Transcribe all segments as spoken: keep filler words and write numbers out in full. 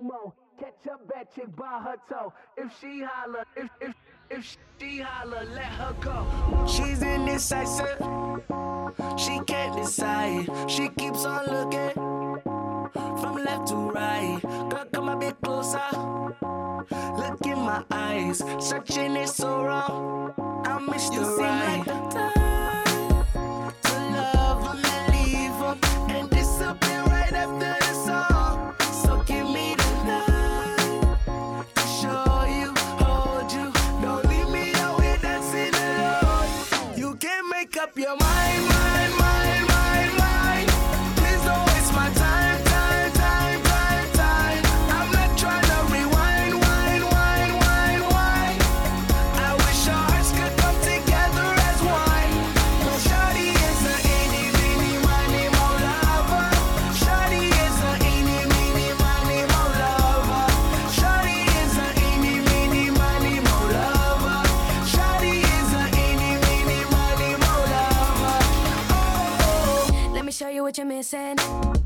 mo. Catch a bad chick by her toe. If she holler, if if if she holler, let her go. She's indecisive. She can't decide. She keeps on looking from left to right. Girl, come a bit closer. Look in my eyes. Searching is so wrong. I miss you the right. Like the time to love him and leave him and disappear right after the song. So give me the night to show you, hold you. Don't leave me out here dancing alone. You can't make up your mind, mind, mind, mind, mind. Please don't waste my time, time, time, time, time. I'm not trying to rewind, wind, wind, wind, wind. I wish our hearts could come together as one. But Shawty is a eeny, meeny, miny, mo lover. Shawty is a eeny, meeny, miny, mo lover. Shawty is a eeny, meeny, miny, mo lover. Shawty is a eeny, meeny, miny, mo lover. Oh. Let me show you what you're missing.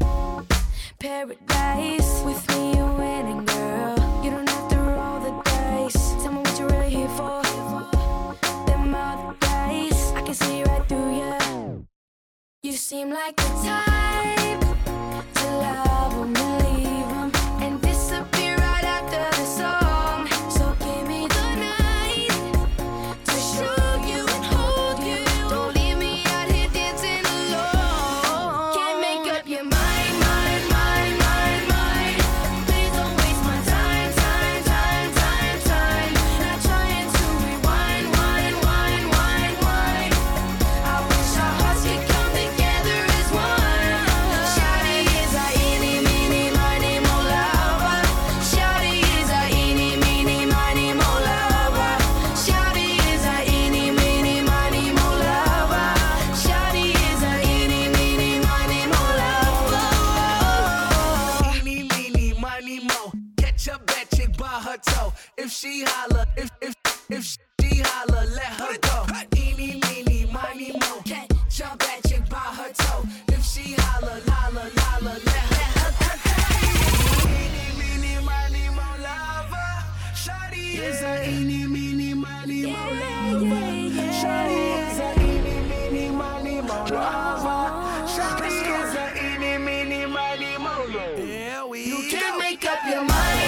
Paradise. With me you're winning, girl. You don't have to roll the dice. Tell me what you're really here for. Them other guys, I can see right through you. You seem like the type to love 'em and leave 'em and disappear right after the song. So give me the night to show you and hold you. Don't leave me out here dancing alone. Can't make up your mind, mind, mind, mind, mind. Please don't waste my time, time, time, time, time. Not trying to rewind, wind, wind, wind, wind. I wish our hearts could come together as one. Shawty is a eeny, meeny, miny, mo lover. Shawty is a eeny, meeny, miny, mo lover. Shawty is a eeny, meeny, miny, mo lover. Shawty is a eeny, meeny, miny, mo lover. Eeny, meeny, miny, mo. Catch a bad chick by her toe. If she holler, if if if she holler, let her go. Eeny, meeny, miny, mo. Catch a bad chick by her toe. If she holler, holler, holler, let her go. Eeny, meeny, miny, mo lover. Shawty is a eeny, meeny, miny, mo lover. Shawty is a eeny, meeny, miny, mo lover. Shawty is a eeny, meeny, miny, mo lover. You can't make up your mind.